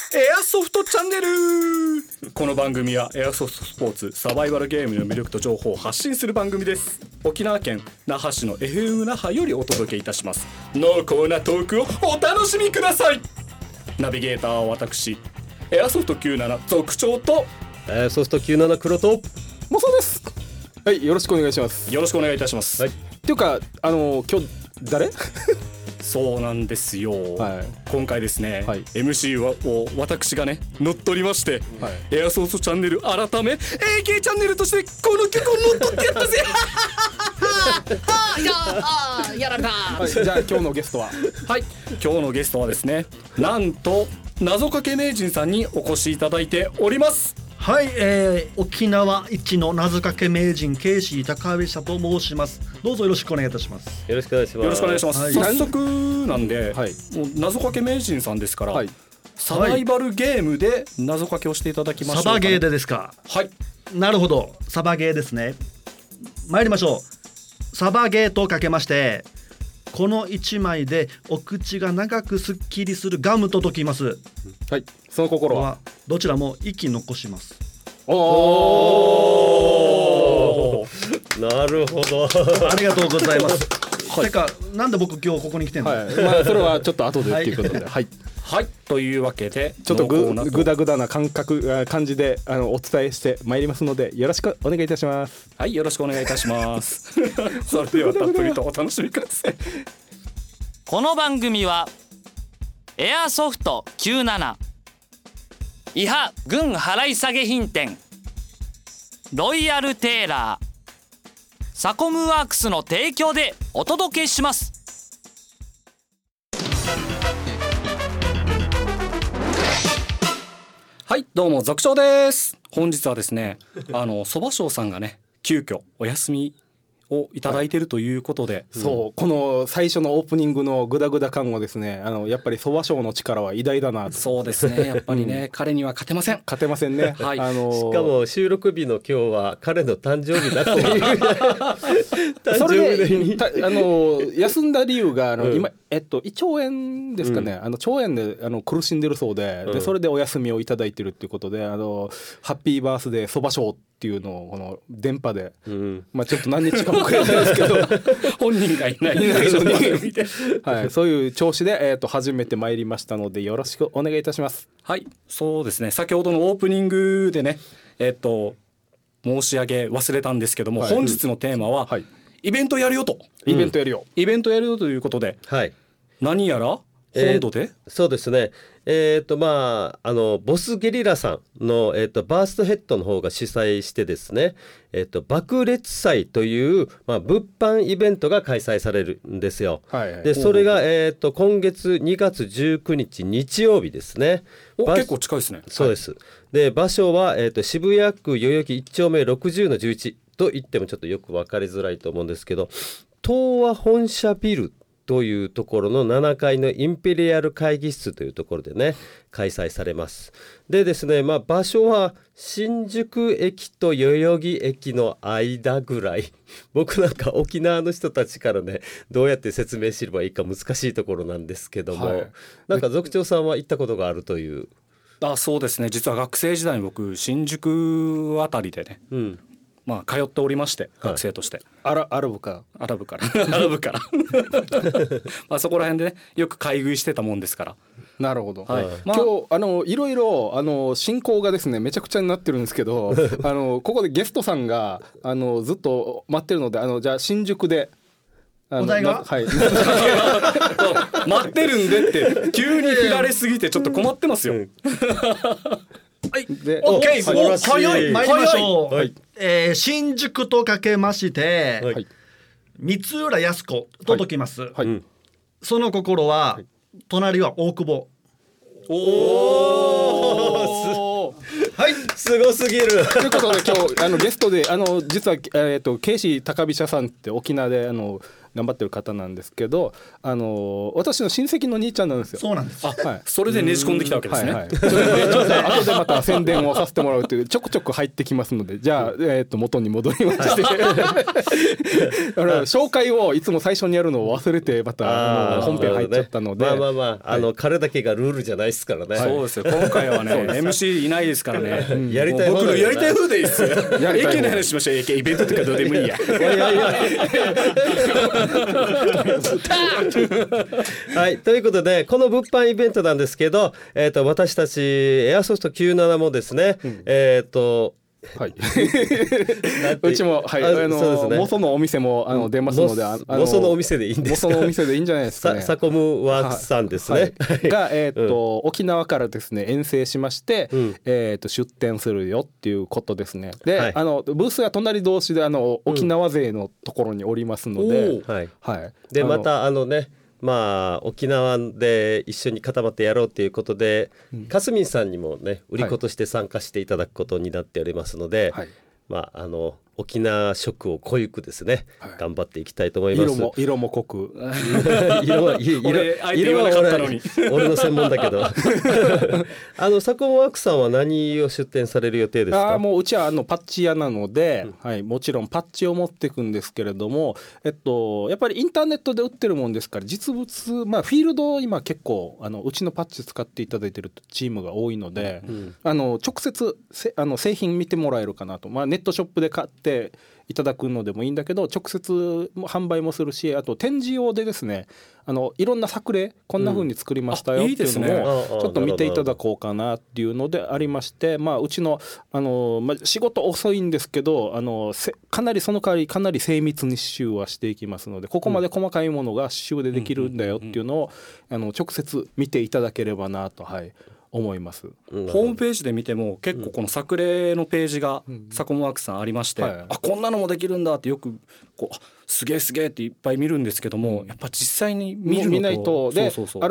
エアソフトチャンネル。この番組はエアソフトスポーツサバイバルゲームの魅力と情報を発信する番組です。沖縄県那覇市の FM 那覇よりお届けいたします。濃厚なトークをお楽しみください。ナビゲーターは私エアソフト97族長とエアソフト97黒ともそうです。はい、よろしくお願いします。 よろしくお願いいたします。 はい、っていうか今日誰そうなんですよ、 はい、 今回ですね、 はい、 MC を私がね乗っ取りまして、 はい、 エアソースチャンネル改め AK チャンネルとしてこの曲を乗っ取ってやったぜやられた、 はい、じゃあ今日のゲストははい、今日のゲストはですね、なんと謎かけ名人さんにお越しいただいております。 はい、沖縄一の謎かけ名人ケイシー高飛車と申します。どうぞよろしくお願いいたします。 よろしくお願いします。 よろしくお願いします、はい、早速なんで、 はい、 もう謎かけ名人さんですから、はい、サバイバルゲームで謎かけをしていただきましょうか、ね、 サバゲーでですか。 はい、 なるほど、サバゲーですね。参りましょう。サバゲーとかけまして、この1枚でお口が長くすっきりするガムと解きます。 はい、その心はどちらも息残します。 おー、なるほどありがとうございます。はい、てかなんで僕今日ここに来てんの、 はい、まあ、それはちょっと後でっていうことではい、 はい、というわけでちょっとグダグダな感じでお伝えしてまいりますのでよろしくお願いいたします。 はい、よろしくお願いいたしますそれではたっぷりとお楽しみください。 この番組はエアソフト97伊波軍払い下げ品店ロイヤルテーラーサコムワークスの提供でお届けします。 はい、どうも族長です。本日はですねそばしょうさんがね急遽お休みをいただいているということで、 そう、この最初のオープニングのグダグダ感をですね、やっぱりそばしょうの力は偉大だなと。 そうですね、やっぱりね、彼には勝てませんね、はい、 しかも収録日の今日は彼の誕生日だというそれで休んだ理由が今胃腸炎ですかね、腸炎で苦しんでるそうで、でそれでお休みをいただいてるっていうことで、ハッピーバースデーそばしょうっていうのをこの電波で、まあちょっと何日か遅れたんですけど本人がいないのに、 はい、そういう調子で、始めてまいりましたのでよろしくお願いいたします。 はい、そうですね、先ほどのオープニングでね申し上げ忘れたんですけども、はい、本日のテーマは、はい、イベントやるよと、イベントやるよということで、 はい、 何やら本土で、 そうですね、ボスゲリラさんの、バーストヘッドの方が主催してですね、爆裂祭という、物販イベントが開催されるんですよ、はいはい、でそれが、今月2月19日日曜日ですね。 結構近いですね。 そうです、はい、で場所は、渋谷区代々木1丁目60-11と言ってもちょっとよく分かりづらいと思うんですけど、東和本社ビルというところの7階のインペリアル会議室というところでね開催されます。でですね、場所は新宿駅と代々木駅の間ぐらい僕なんか沖縄の人たちからねどうやって説明すればいいか難しいところなんですけども、はい、なんか族長さんは行ったことがあるという。 そうですね、実は学生時代に僕新宿あたりでね、通っておりまして、学生として、 アラブからそこら辺でねよく買い食いしてたもんですから。 なるほど、はい、今日いろいろ進行がですねめちゃくちゃになってるんですけどここでゲストさんがずっと待ってるのでじゃあ新宿でお題がはい待ってるんでって急に振られすぎてちょっと困ってますよ、 はい、で OK、早い、参りましょう、はい、新宿とかけまして、はい、三浦靖子と解きます、はいはい、その心は、はい、隣は大久保。 はい、すごすぎるということで今日ゲストで実はケイシー高飛車さんって沖縄で頑張ってる方なんですけど、私の親戚の兄ちゃんなんですよ。 そうなんです。 それでねじ込んできたわけですね。 それでちょっと後でまた宣伝をさせてもらうというちょくちょく入ってきますので、じゃあ、元に戻りまして紹介をいつも最初にやるのを忘れてまた本編入っちゃったので、 彼だけがルールじゃないですからね。 そうですよ、今回はねMC いないですからね。 やりたい僕のやりたい風でいいですよ。AK の話しましょう。AK イベントとかどうでもいいや。 はい、ということでこの物販イベントなんですけど、私たちエアソフト97もですね、 はい、うちも、はい、モソのお店も出ますので、 モソのお店でいいんですか。 モソのお店でいいんじゃないですかね。 サコムワークスさんですね、 が、沖縄からですね遠征しまして、出店するよっていうことですね。で、ブースが隣同士で沖縄勢のところにおりますので、 でまた沖縄で一緒に固まってやろうということで、かすみんさんにもね売り子として参加していただくことになっておりますので、沖縄食を濃ゆくですね、頑張っていきたいと思います。 色も濃く色は俺の専門だけどサコモワークさんは何を出店される予定ですか。 もううちはパッチ屋なので、もちろんパッチを持っていくんですけれども、やっぱりインターネットで売ってるもんですから実物、フィールド今結構うちのパッチ使っていただいてるチームが多いので、直接製品見てもらえるかなと、ネットショップで買っていただくのでもいいんだけど直接販売もするし、あと展示用でですねいろんな作例こんな風に作りましたよっていうのをちょっと見ていただこうかなっていうのでありまして、うちの、仕事遅いんですけどかなりその代わりかなり精密に刺繍はしていきますので、ここまで細かいものが刺繍でできるんだよっていうのを直接見ていただければなと思います。 ホームページで見ても結構この作例のページがサコモワークさんありまして、こんなのもできるんだってよくすげえすげえっていっぱい見るんですけども、やっぱ実際に見ないとで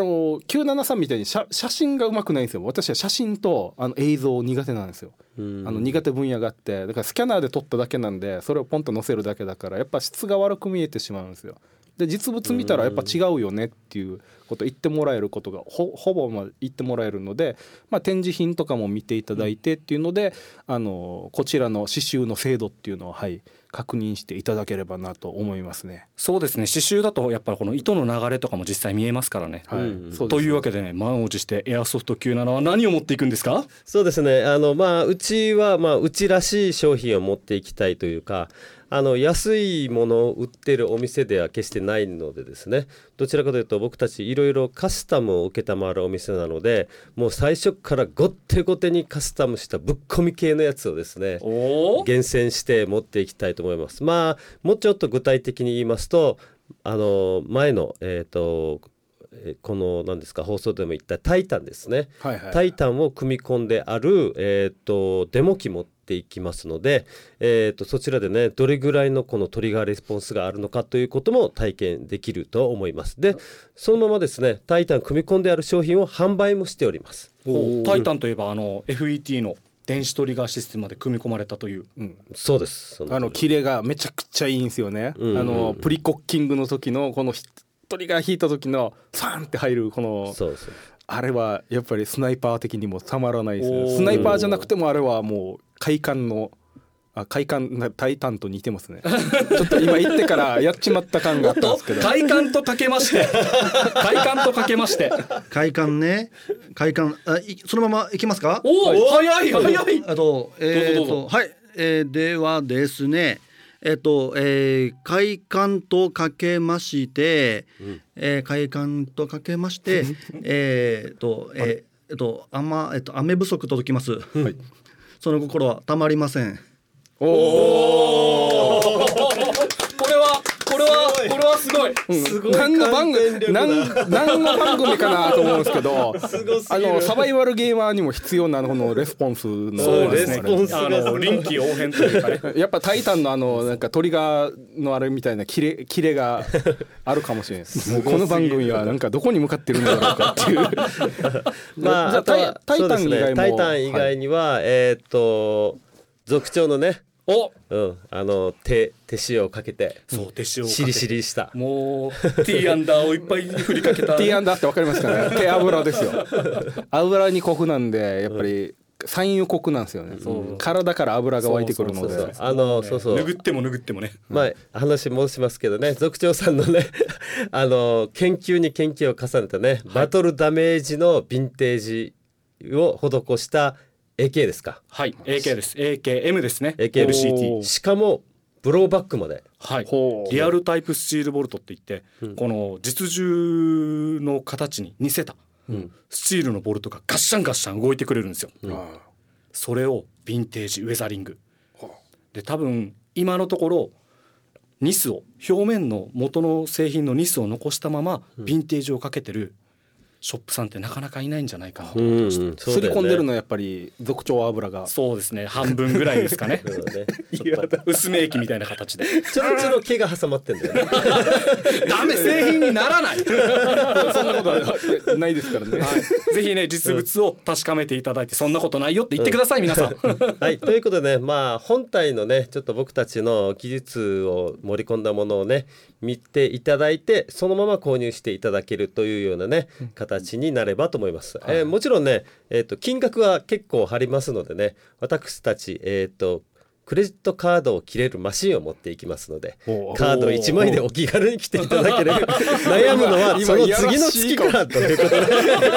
973みたいに写真がうまくないんですよ。私は写真と映像苦手なんですよ。苦手分野があって、だからスキャナーで撮っただけなんでそれをポンと載せるだけだからやっぱ質が悪く見えてしまうんですよ。で実物見たらやっぱ違うよねっていうことを言ってもらえることがほぼ言ってもらえるので、展示品とかも見ていただいてっていうのでこちらの刺繍の精度っていうのを確認していただければなと思いますね。 そうですね、刺繍だとやっぱりこの糸の流れとかも実際見えますからね。というわけでね、満を持してエアソフト97は何を持っていくんですか。 そうですね、うちはうちらしい商品を持っていきたいというか、安いものを売ってるお店では決してないのでですね、どちらかというと僕たちいろいろカスタムを承るお店なので、もう最初からごってごてにカスタムしたぶっ込み系のやつをですね厳選して持っていきたいと思います。もうちょっと具体的に言いますと、前のこの何ですか放送でも言ったタイタンですね、タイタンを組み込んである、デモ機持っていきますので、そちらでねどれぐらいのこのトリガーレスポンスがあるのかということも体験できると思います。でそのままですねタイタン組み込んである商品を販売もしております。 タイタンといえばFET の電子トリガーシステムまで組み込まれたという、 そうです。 キレがめちゃくちゃいいんですよね。プリコッキングの時のこのトリガー引いた時のファンって入るこのあれはやっぱりスナイパー的にもたまらないですね。スナイパーじゃなくてもあれはもう快感タイタンと似てますね。ちょっと今言ってからやっちまった感があったんですけど快感とかけまして快感ね、快感そのままいきますか。 早いではですね快感とかけまして雨不足と解きます、その心はたまりません。 これはすごい。 何の番組かなと思うんですけどサバイバルゲーマーにも必要なこのレスポンスのレスポンスが臨機応変というかねやっぱタイタンのなんかトリガーのあれみたいなキレがあるかもしれないです。もうこの番組はなんかどこに向かってるんだろうかっていうタイタン以外には族長のねお、 手塩をかけて、 そう手塩をかけてシリシリしたもうティーアンダーをいっぱい振りかけたティーアンダーって分かりますかね。手油ですよ。油にコクなんでやっぱり産油コクなんですよね。体から油が湧いてくるので、 そう拭ってもね、 まあ話戻しますけどね、族長さんのね研究に研究を重ねたね、バトルダメージのヴィンテージを施した AK ですか。 はい AK です。 AKM ですね。 LCT しかもブローバックまで、 はい、リアルタイプスチールボルトって言って、この実銃の形に似せたスチールのボルトがガッシャンガッシャン動いてくれるんですよ。それをヴィンテージウェザリングで、多分今のところニスを表面の元の製品のニスを残したままヴィンテージをかけてるショップさんってなかなかいないんじゃないかなと思いました。 すり込んでるのはやっぱり族長油が、 そうですね、半分ぐらいですかね。ちょっと薄め液みたいな形でちょろちょろ毛が挟まってんだよね。 ダメ、製品にならない。 そんなことはないですからね。 ぜひね実物を確かめていただいて、そんなことないよって言ってください、皆さん。 はい、ということでね、まあ本体のねちょっと僕たちの技術を盛り込んだものをね見ていただいて、そのまま購入していただけるというようなね形になればと思います。もちろんね、金額は結構張りますのでね、私たちクレジットカードを切れるマシンを持っていきますので、カード1枚でお気軽に来ていただければ。悩むのはその次の月からということで。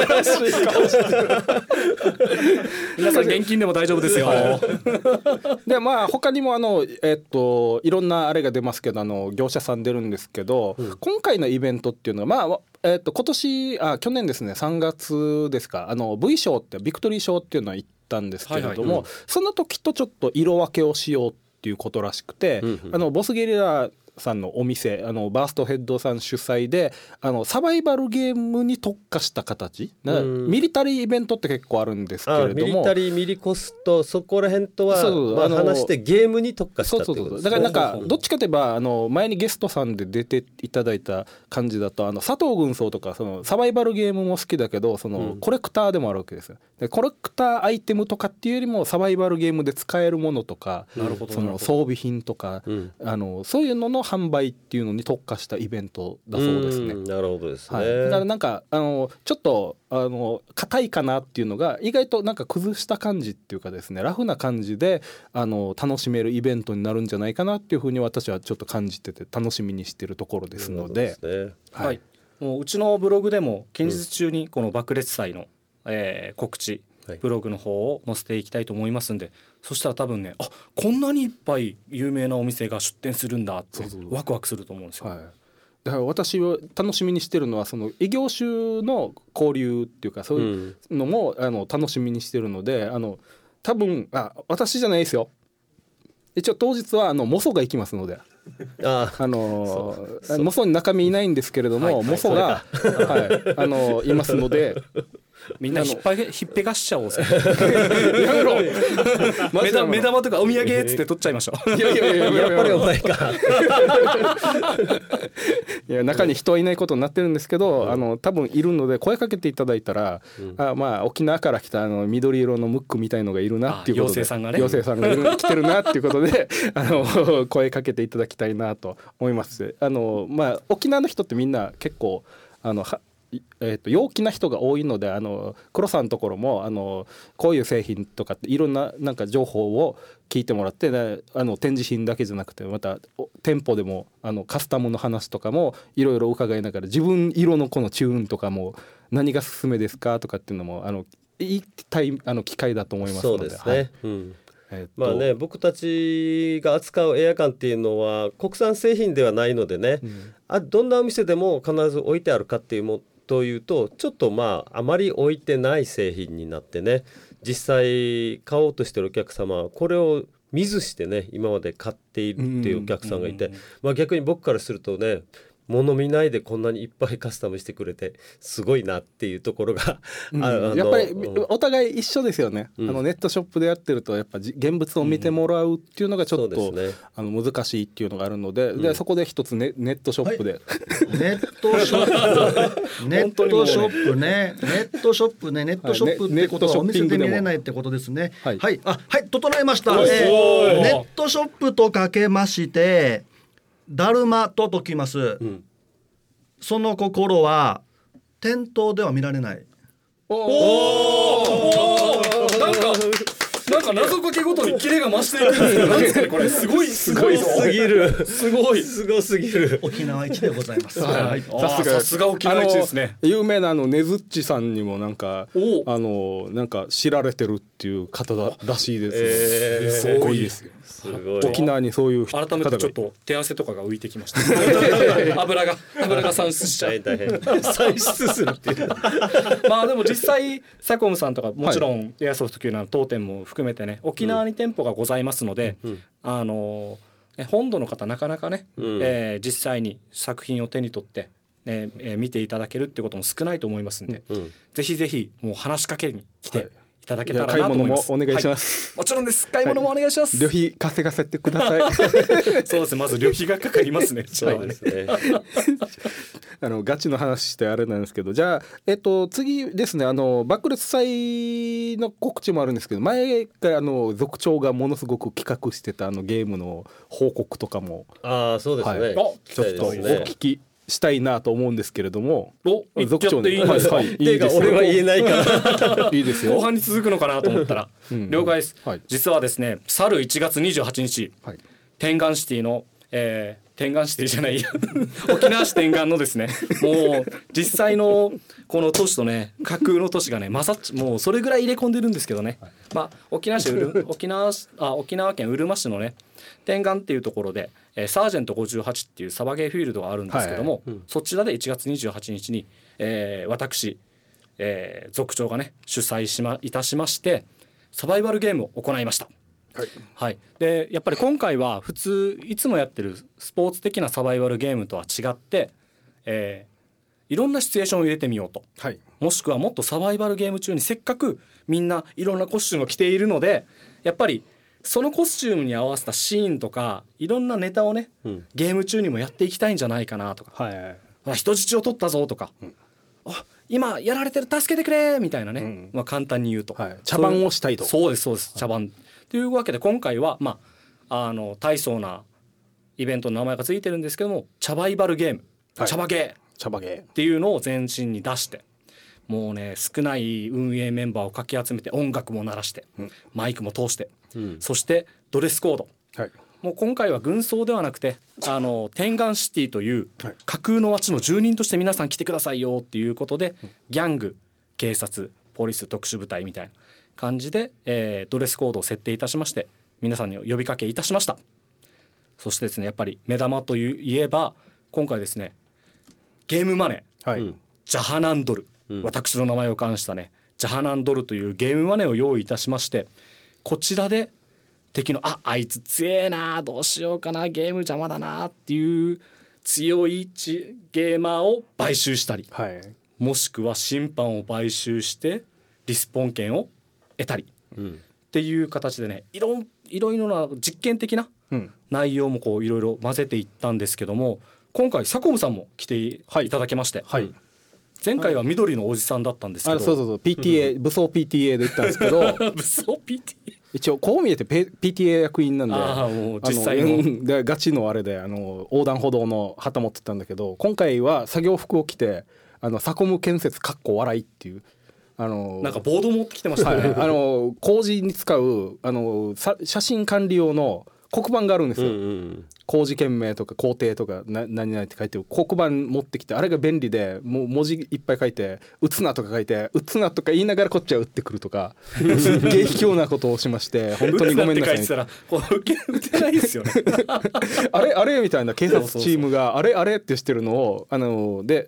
皆さん現金でも大丈夫ですよ。 でまあ他にもいろんなあれが出ますけど、業者さん出るんですけど、今回のイベントっていうのは去年ですね、3月ですか、V 賞ってビクトリー賞っていうのは行ったんですけれども、その時とちょっと色分けをしようっていうことらしくて、ボスゲリラさんのお店、バーストヘッドさん主催でサバイバルゲームに特化した形、ミリタリーイベントって結構あるんですけれども、 ミリタリーミリコストそこら辺とは話してゲームに特化したってことですね。 だからなんかどっちかといえば前にゲストさんで出ていただいた感じだと、佐藤軍曹とかサバイバルゲームも好きだけどコレクターでもあるわけですよ。でコレクターアイテムとかっていうよりもサバイバルゲームで使えるものとか、装備品とか、そういうのの販売っていうのに特化したイベントだそうですね。 なるほどですね。 だからなんかちょっと硬いかなっていうのが意外となんか崩した感じっていうかですね、ラフな感じで楽しめるイベントになるんじゃないかなっていうふうに私はちょっと感じてて楽しみにしてるところですので、 はい、もううちのブログでも近日中にこの爆裂祭の、告知ブログの方を載せていきたいと思いますんで、そしたら多分ね、こんなにいっぱい有名なお店が出店するんだってワクワクすると思うんですよ。 だから私は楽しみにしてるのはその異業種の交流っていうか、そういうのも楽しみにしてるので、多分私じゃないですよ、一応当日はモソが行きますので、モソに中身いないんですけれども、モソがいますので、 みんなひっぺがしちゃおうぜ。 やめろ目玉とかお土産っつって取っちゃいましょう。 やっぱりお前か。 いや中に人はいないことになってるんですけど、多分いるので声かけていただいたら、沖縄から来た緑色のムックみたいのがいるなっていうことで、妖精さんが来てるなっていうことで声かけていただきたいなと思います。沖縄の人ってみんな結構陽気な人が多いので、黒さんのところもこういう製品とかっていろんななんか情報を聞いてもらって、ね、展示品だけじゃなくてまた店舗でもカスタムの話とかもいろいろ伺いながら、自分色のこのチューンとかも何が勧めですかとかっていうのも言いたい機会だと思いますので。 そうですね、僕たちが扱うエアガンっていうのは国産製品ではないのでね、どんなお店でも必ず置いてあるかっていうもというとちょっとあまり置いてない製品になってね、実際買おうとしてるお客様はこれを見ずしてね今まで買っているっていうお客さんがいて、逆に僕からするとね、 物見ないでこんなにいっぱいカスタムしてくれてすごいなっていうところが、 やっぱりお互い一緒ですよね、ネットショップでやってるとやっぱ現物を見てもらうっていうのがちょっと、難しいっていうのがあるので、でそこで一つネットショップで、 ネットショップってことはお店で見れないってことですね。はい、整いました。ネットショップとかけましてだるまと解きます、その心は店頭では見られない。 なんか謎解きごとにキレが増していくんですけど、なんですかねこれすごすぎるすごすぎる沖縄一でございます。 さすが沖縄一ですね。 有名なねずっちさんにもなんか知られてるっていう方らしいです。すごいですよ。沖縄にそういう方が改めてちょっと手汗とかが浮いてきました油が産出しちゃう産出するっていうまあでも実際サコムさんとかもちろんエアソフト級の当店も含めてね沖縄に店舗がございますので、本土の方なかなかね、実際に作品を手に取って見ていただけるってことも少ないと思いますんで、ぜひぜひもう話しかけに来ていただけたらなと思います。 買い物もお願いします。 もちろんです。買い物もお願いします。 旅費稼がせてください。 そうですね。まず旅費がかかりますね。 そうですね。 ガチの話してあれなんですけど、じゃあ次ですね、爆裂祭の告知もあるんですけど、前から族長がものすごく企画してたゲームの報告とかも、 そうですね。 ちょっとお聞きしたいなと思うんですけれども、 族長にいいですか？ 俺は言えないからいいですよ。 後半に続くのかなと思ったら了解です。実はですね、去る1月28日、天眼シティの天眼シティじゃない沖縄市天眼のですね、もう実際のこの都市とね架空の都市がね混ざっもうそれぐらい入れ込んでるんですけどね、沖縄県うるま市のね天眼っていうところで、サージェント58っていうサバゲーフィールドがあるんですけども、そちらで1月28日に、私、族長がね主催いたしましてサバイバルゲームを行いました。でやっぱり今回は普通いつもやってるスポーツ的なサバイバルゲームとは違って、いろんなシチュエーションを入れてみようと、もしくはもっとサバイバルゲーム中にせっかくみんないろんなコスチュームを着ているので、やっぱりそのコスチュームに合わせたシーンとかいろんなネタをね、ゲーム中にもやっていきたいんじゃないかなとか、人質を取ったぞとか、今やられてる助けてくれみたいなね、簡単に言うと、 茶番をしたいと。 そうです茶番というわけで今回は大層なイベントの名前がついてるんですけども、茶バイバルゲーム、茶バゲーっていうのを前身に出して、もうね少ない運営メンバーをかき集めて音楽も鳴らして、マイクも通して、そしてドレスコード、もう今回は軍装ではなくて天眼シティという架空の街の住人として皆さん来てくださいよっていうことで、ギャング、警察、ポリス、特殊部隊みたいな感じで、ドレスコードを設定いたしまして皆さんに呼びかけいたしました。そしてですね、やっぱり目玉といえば今回ですね、ゲームマネー、ジャハナンドル、私の名前を冠したねジャハナンドルというゲームマネーを用意いたしまして、こちらで敵のあいつ強えな、どうしようかな、ゲーム邪魔だなっていう強いゲーマーを買収したり、もしくは審判を買収してリスポン権を得たり、っていう形でねいろいろな実験的な内容もこういろいろ混ぜていったんですけども、今回サコムさんも来ていただけまして、前回は緑のおじさんだったんですけど、 そう PTA 武装 PTA で言ったんですけど武装 PTA 一応こう見えて PTA 役員なんで、 もう実際のでガチのあれで横断歩道の旗持ってたんだけど、今回は作業服を着てサコム建設笑いっていうなんかボード持ってきてましたね、 工事に使う写真管理用の黒板があるんですよ、工事件名とか工程とか何々って書いてる黒板持ってきて、あれが便利でもう文字いっぱい書いて打つなとか書いて打つなとか言いながらこっちは打ってくるとかすっげえ卑怯なことをしま本当にごめんなさい。 打つなって書いてたら打てないですよねあれみたいな警察チームがあれってしてるのをで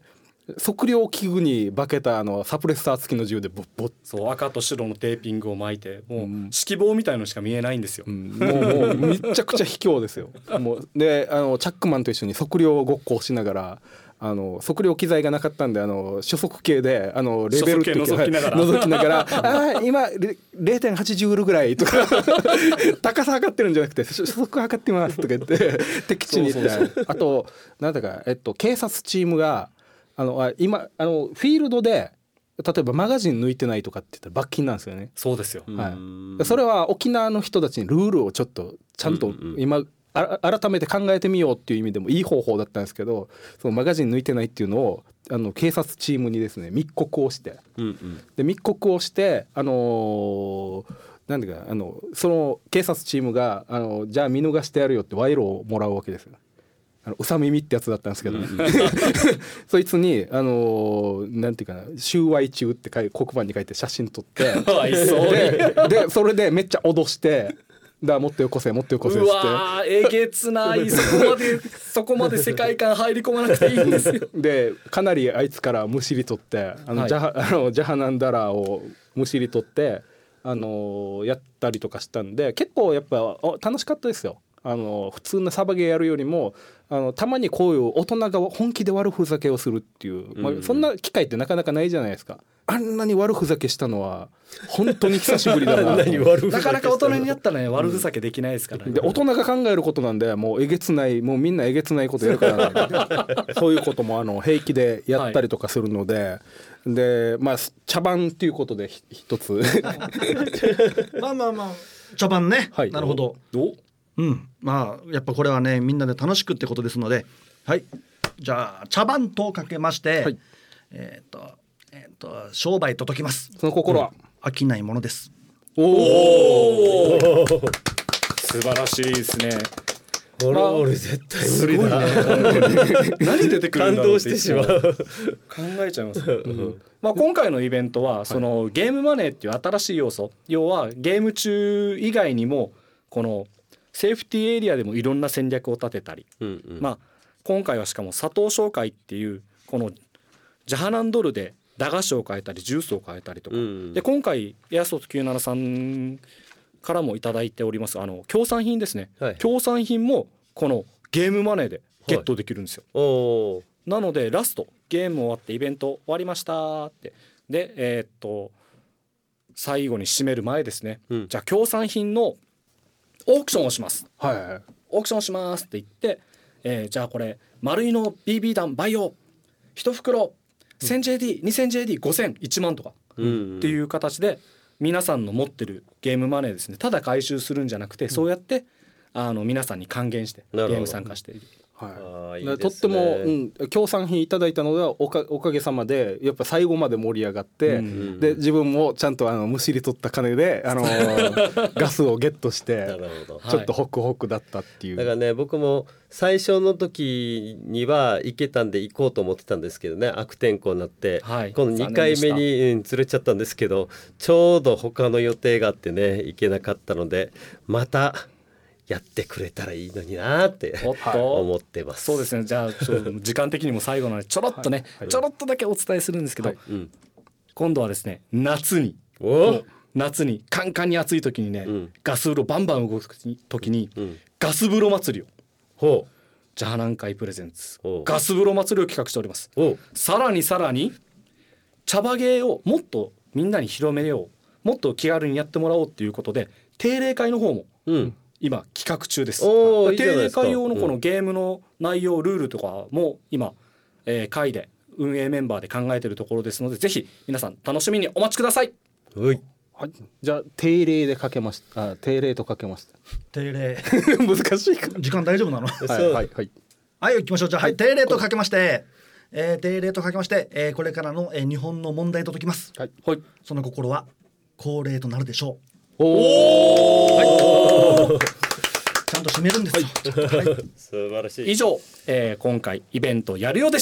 測量器具に化けたサプレッサー付きの銃でボッボッ、 そう赤と白のテーピングを巻いてもう指揮棒みたいのしか見えないんですよ、 もうめちゃくちゃ卑怯ですよ。もうでチャックマンと一緒に測量ごっこをしながら測量機材がなかったんで初速計でレベルって覗きながら覗きながら今 0.8 ジュールぐらいとか高さ測ってるんじゃなくて初速測ってますとか言って敵地に行ってあとなんだか警察チームが今フィールドで例えばマガジン抜いてないとかって言ったら罰金なんですよね。 そうですよ、 はい、それは沖縄の人たちにルールをちょっとちゃんと今改めて考えてみようっていう意味でもいい方法だったんですけど、そのマガジン抜いてないっていうのを警察チームにですね密告をして、で密告をしてなんでかその警察チームがじゃあ見逃してやるよって賄賂をもらうわけですよ。うさ耳ってやつだったんですけど、そいつになんていうかな収賄中って黒板に書いて写真撮ってでそれでめっちゃ脅してもっとよこせもっとよこせって。 うわえげつないそこまで世界観入り込まなくていいんですよ。 でかなりあいつからむしり取ってジャハナンダラーをむしり取ってやったりとかしたんで結構やっぱ楽しかったですよ。普通のサバゲーやるよりもたまにこういう大人が本気で悪ふざけをするっていう、そんな機会ってなかなかないじゃないですか。あんなに悪ふざけしたのは本当に久しぶりだななかなか大人になったらね悪ふざけできないですからね、 で大人が考えることなんでもうえげつないもうみんなえげつないことやるからそういうことも平気でやったりとかするので、で茶番っていうことで一つまあ茶番ね、はい、なるほど。やっぱこれはねみんなで楽しくってことですので、はいじゃあ茶番とかけまして、はい、商売と解きます。 その心は、 飽きないものです。 おお素晴らしいですね。 俺絶対無理だ、 何出てくるんだろうって感動してしまう考えちゃいます、今回のイベントはそのゲームマネーっていう新しい要素、要はゲーム中以外にもこのセーフティーエリアでもいろんな戦略を立てたり、今回はしかも佐藤商会っていうこのジャハナンドルで駄菓子を変えたりジュースを変えたりとか、で今回エアソフト97さんからもいただいております協賛品ですね、協賛品もこのゲームマネーでゲットできるんですよ、なのでラストゲーム終わってイベント終わりましたってで最後に締める前ですね、じゃあ協賛品のオークションをします、オークションしますって言って、じゃあこれ丸いの BB 弾培養1袋 1000JD、2000JD、5000、1万とかっていう形で皆さんの持ってるゲームマネーですねただ回収するんじゃなくて、そうやって皆さんに還元してゲーム参加している。 いいね、とっても、協賛品いただいたのではおかげさまでやっぱ最後まで盛り上がって、で自分もちゃんとむしり取った金で、ガスをゲットしてちょっとホクホクだったっていう、 だからね僕も最初の時には行けたんで行こうと思ってたんですけどね、悪天候になって、この2回目に連れちゃったんですけど、ちょうど他の予定があってね行けなかったのでまたやってくれたらいいのになって思ってます。 そうですね。じゃあ時間的にも最後なのでちょろっとね、ちょろっとだけお伝えするんですけど、今度はですね夏にカンカンに暑い時にね、ガス風呂バンバン動く時に、ガス風呂祭りをジャハナン会プレゼンツガス風呂祭りを企画しております。さらに茶葉芸をもっとみんなに広めよう、もっと気軽にやってもらおうっていうことで定例会の方も、今企画中です。定例会用のこのゲームの内容ルールとかも今、会で運営メンバーで考えているところですので、ぜひ皆さん楽しみにお待ちください。 じゃあ定例でかけました。定例とかけました。 定例難しいか。 時間大丈夫なの？ はい行きましょう。じゃあ定例とかけまして、これからの、日本の問題と解きます。その心は恒例となるでしょう。ちゃんと締めるんですよ。 素晴らしい。 以上、今回イベントやるようでした。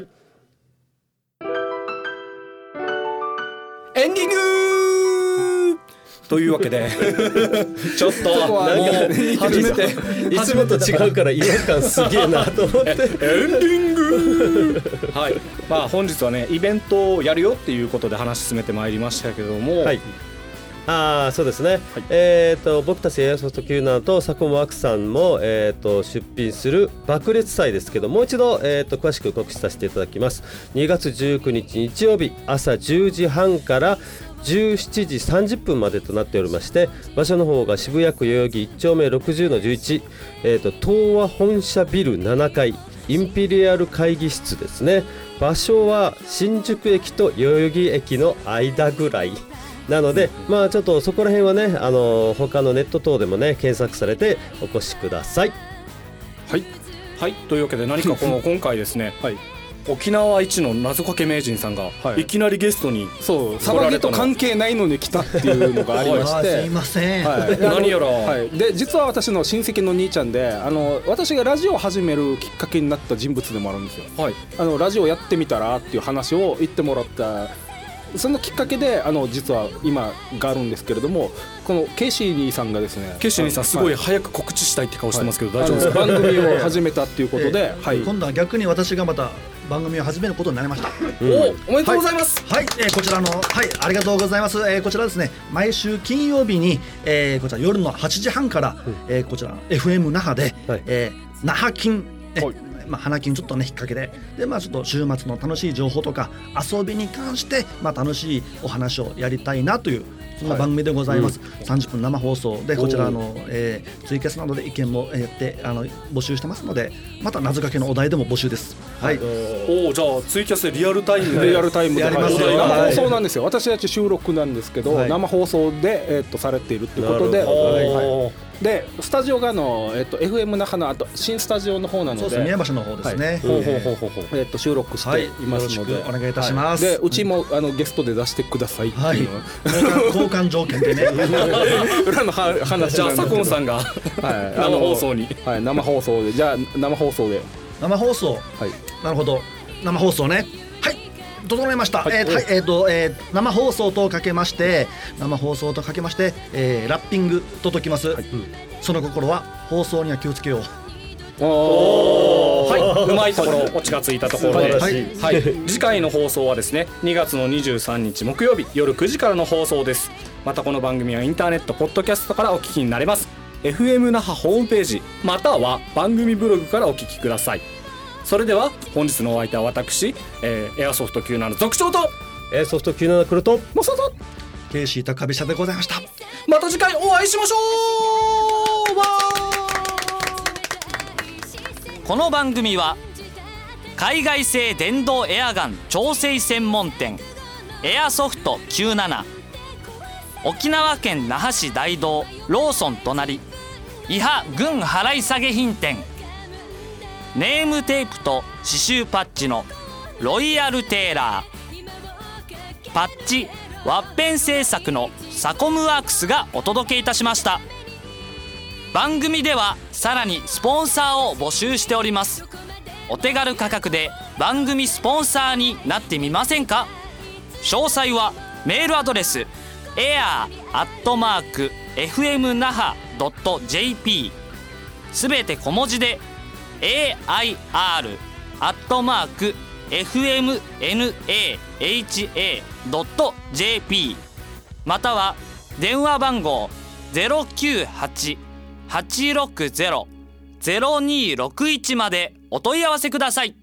エンディングというわけでちょっと初めていつもと違うから違和感すげえなと思ってエンディングはい、まあ本日はねイベントをやるよっていうことで話進めてまいりましたけども、 はい、そうですね、僕たちエアソフト97とサコモアクさんも、出品する爆裂祭ですけど、もう一度、詳しく告知させていただきます。2月19日日曜日朝10時半から17時30分までとなっておりまして、場所の方が渋谷区代々木1丁目60の11、東和本社ビル7階インペリアル会議室ですね。場所は新宿駅と代々木駅の間ぐらいなので、まあちょっとそこら辺はね、他のネット等でもね検索されてお越しください。 はいはい、というわけで何か今回ですね、はい、沖縄一の謎かけ名人さんがいきなりゲストにサバゲと関係ないのに来たっていうのがありましてすいません、 はい、 何やら、 はい、で実は私の親戚の兄ちゃんで、私がラジオを始めるきっかけになった人物でもあるんですよ。はい、ラジオやってみたらっていう話を言ってもらった。そのきっかけで実は今があるんですけれども、このケイシーニーさんがですね、 ケイシーニーさんすごい早く告知したいって顔してますけど、大丈夫ですか？ 番組を始めたっていうことで、はい、 今度は逆に私がまた番組を始めることになりました。 おめでとうございます。 はい、こちらのありがとうございます。こちらですね、毎週金曜日に、こちら夜の8時半から、こちら FM 那覇で、那覇金、花金ちょっとね引っ掛けで、ちょっと週末の楽しい情報とか遊びに関して、楽しいお話をやりたいなというそんな番組でございます。30分生放送でこちらの、ツイキャスなどで意見もやって募集してますので、また謎かけのお題でも募集です。はい。 じゃあツイキャスでリアルタイムでやりますよ。 生放送なんですよ。私たち収録なんですけど、生放送でされているということで。でスタジオがFM 那覇の新スタジオの方なので、 そうですね、宮橋の方ですね。 収録していますので、 よろしくお願いいたします。 でうちもゲストで出してくださいっていう交換条件でね。 裏の話。 じゃあサコンさんが生放送に、 生放送で、じゃあ生放送で、 生放送、なるほど、生放送ね。整いました。生放送とかけまして、ラッピングと解きます。その心は放送には気をつけよう。 うまいところオチがついたところで、次回の放送はですね、2月の23日木曜日夜9時からの放送です。またこの番組はインターネットポッドキャストからお聞きになれます。 FM 那覇ホームページまたは番組ブログからお聞きください。それでは本日のお相手は私、エアソフト97続長とエアソフト97黒とマサトケイシー高飛車でございました。 また次回お会いしましょう。この番組は海外製電動エアガン調整専門店エアソフト97、沖縄県那覇市大道ローソン隣伊波軍払い下げ品店、ネームテープと刺繍パッチのロイヤルテーラー、パッチワッペン製作のサコムワークスがお届けいたしました。番組ではさらにスポンサーを募集しております。お手軽価格で番組スポンサーになってみませんか？詳細はメールアドレス air@fmnaha.jp すべて小文字でair@fmnaha.jp または電話番号 098-860-0261 までお問い合わせください。